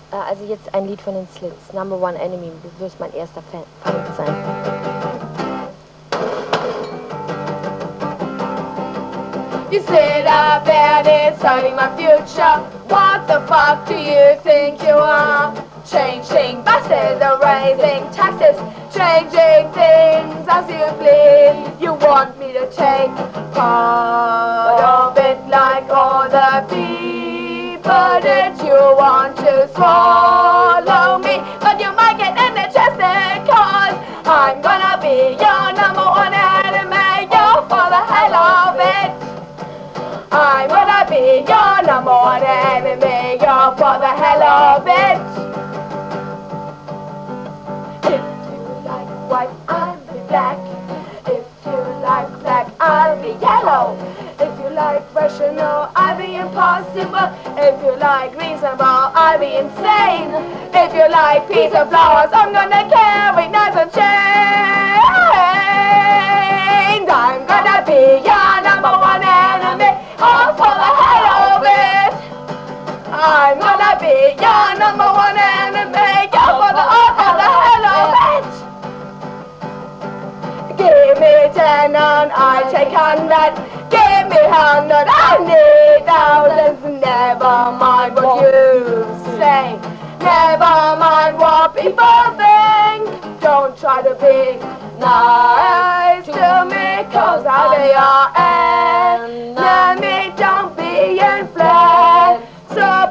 Also jetzt ein Lied von den Slits, Number One Enemy. Du wirst mein erster Feind sein. You sit up there deciding my future. What the fuck do you think you are? Changing buses or raising taxes, changing things as you please. You want me to take part of it like all the people did. You want to swallow me, but you might get indigested, cause I'm gonna be your number one enemy. You're for the hell of it. I'm gonna be your number one enemy. You're for the hell of it. If you like white, I'll be black. If you like black, I'll be yellow. If you like rational, I'll be impossible. If you like reasonable, I'll be insane. If you like peace and flowers, I'm gonna carry knives and chains. I'm gonna be your number one enemy. All for the hell of it. I'm gonna be your number one enemy. You're for the hell of it. Give me 10 and I take 100. Give me 100, I need thousands. Never mind what you say. Never mind what people think. Don't try to be nice to me, cause I'll be your enemy. Don't be influenced